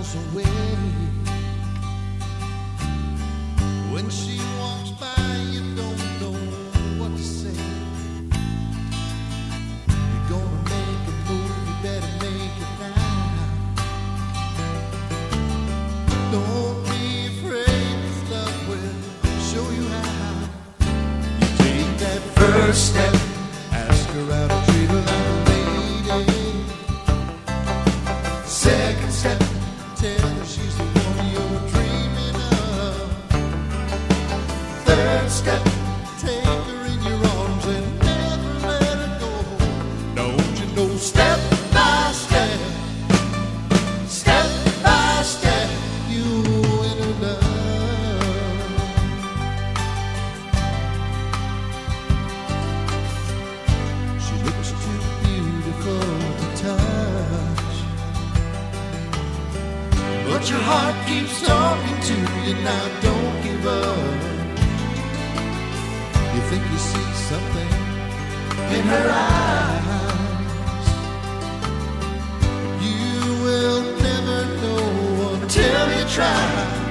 miles away. When she walks by, you don't know what to say. You're gonna make a move, you better make it now. Don't be afraid, this love will show you how. You take that first step, ask her out to treat her like a lady. Second step, tell her she's the one you're dreaming of. Third step, take her in your arms and never let her go. Don't you know, step by step, step by step, you win her love. She looks too beautiful to touch, but your heart keeps talking to you. Now don't give up. You think you see something in her eyes. You will never know until you try.